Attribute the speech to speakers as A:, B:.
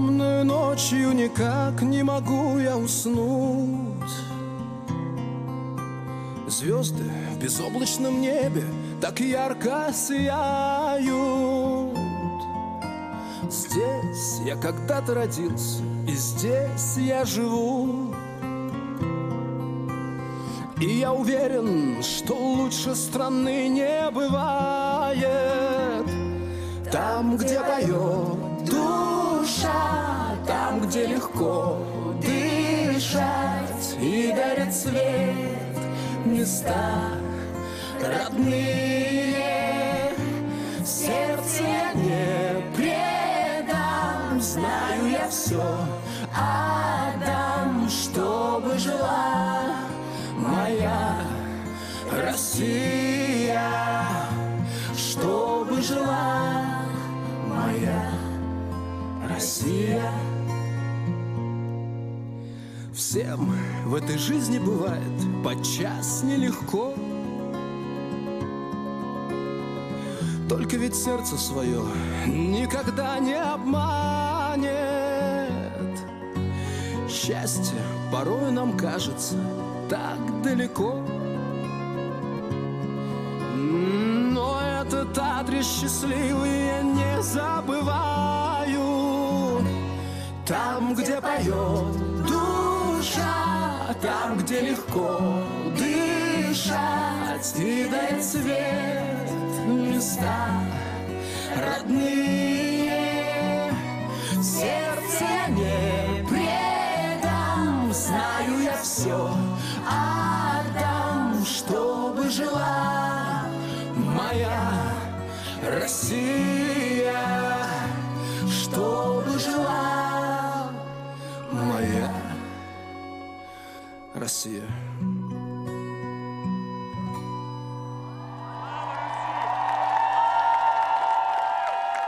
A: Темную ночью никак не могу я уснуть. Звезды в безоблачном небе так ярко сияют. Здесь я когда-то родился, и здесь я живу. И я уверен, что лучше страны не бывает. Там, где поет душа, там, где легко дышать и дарит свет места родные. Сердце я не предам, знаю я все отдам, чтобы жила моя Россия, чтобы жила моя Россия. Всем в этой жизни бывает подчас нелегко. Только ведь сердце свое никогда не обманет. Счастье порой нам кажется так далеко, но этот адрес счастливый я не забываю. Там, где поет душа, там, где легко дышать и дает свет места родные. Сердце я не предам, знаю я все отдам, чтобы жила моя Россия, чтобы жила моя Россия.